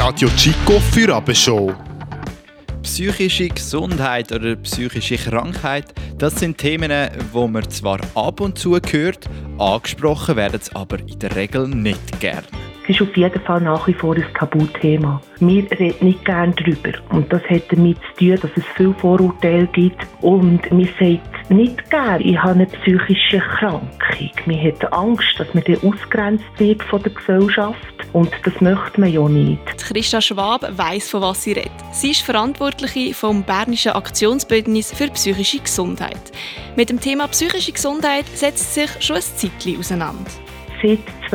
Radio Chico Feierabend-Show. Psychische Gesundheit oder psychische Krankheit, das sind Themen, die man zwar ab und zu hört, angesprochen werden es aber in der Regel nicht gern. Es ist auf jeden Fall nach wie vor ein Tabuthema. Wir reden nicht gerne darüber. Und das hat damit zu tun, dass es viele Vorurteile gibt. Und man sagt nicht gerne, ich habe eine psychische Erkrankung. Man hat Angst, dass man dann ausgegrenzt wird von der Gesellschaft. Und das möchte man ja nicht. Christa Schwab weiss, von was sie redet. Sie ist Verantwortliche vom Bernischen Aktionsbündnis für psychische Gesundheit. Mit dem Thema psychische Gesundheit setzt sie sich schon ein Zeitchen auseinander. Seit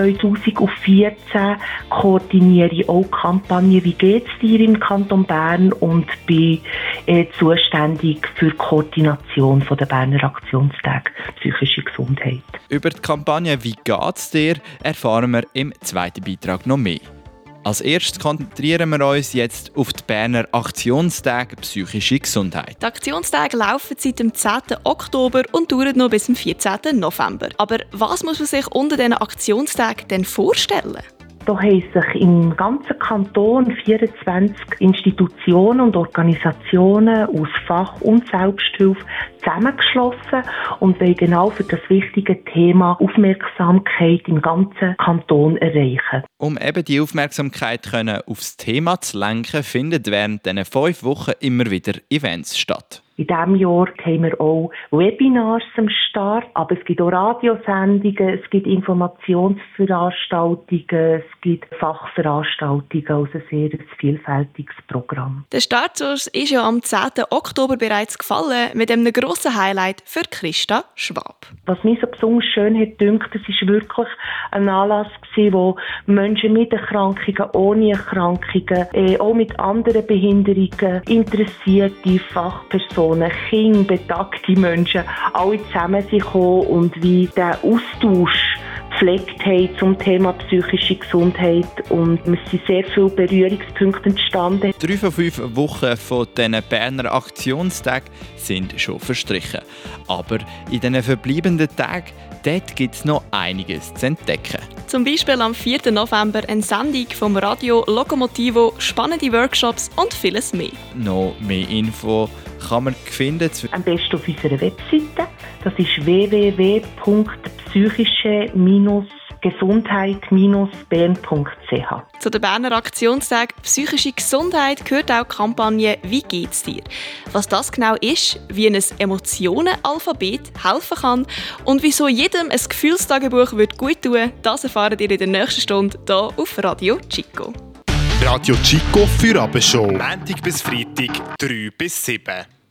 2014 koordiniere ich auch Kampagnen «Wie geht's dir?» im Kanton Bern und bin zuständig für die Koordination der Berner Aktionstage psychische Gesundheit. Über die Kampagne «Wie geht's dir?» erfahren wir im zweiten Beitrag noch mehr. Als erstes konzentrieren wir uns jetzt auf die Berner Aktionstage psychische Gesundheit. Die Aktionstage laufen seit dem 10. Oktober und dauern noch bis zum 14. November. Aber was muss man sich unter diesen Aktionstagen denn vorstellen? Da haben sich im ganzen Kanton 24 Institutionen und Organisationen aus Fach- und Selbsthilfe zusammengeschlossen und wollen genau für das wichtige Thema Aufmerksamkeit im ganzen Kanton erreichen. Um eben die Aufmerksamkeit aufs Thema zu lenken, finden während diesen 5 Wochen immer wieder Events statt. In diesem Jahr haben wir auch Webinars am Start, aber es gibt auch Radiosendungen, es gibt Informationsveranstaltungen, es gibt Fachveranstaltungen, also ein sehr vielfältiges Programm. Der Startschuss ist ja am 10. Oktober bereits gefallen mit einem grossen Highlight für Christa Schwab. Was mich so besonders schön hat gedacht, es war wirklich ein Anlass, wo Menschen mit Erkrankungen, ohne Erkrankungen, auch mit anderen Behinderungen, interessierte Fachpersonen, Kinder, betagte Menschen, alle zusammengekommen und wie der Austausch gepflegt haben zum Thema psychische Gesundheit und es sind sehr viele Berührungspunkte entstanden. 3 von 5 Wochen von diesen Berner Aktionstagen sind schon verstrichen. Aber in diesen verbleibenden Tagen gibt es noch einiges zu entdecken. Zum Beispiel am 4. November eine Sendung vom Radio Lokomotivo, spannende Workshops und vieles mehr. Noch mehr Info kann man finden. Am besten auf unserer Webseite. Das ist www.psychische-gesundheit-bern.ch. Zu den Berner Aktionstagen psychische Gesundheit gehört auch die Kampagne «Wie geht's dir?». Was das genau ist, wie ein Emotionenalphabet helfen kann und wieso jedem ein Gefühlstagebuch gut tun würde, das erfahrt ihr in der nächsten Stunde hier auf Radio Chico. Radio Chico Feierabend-Show. Montag bis Freitag, 3 bis 7.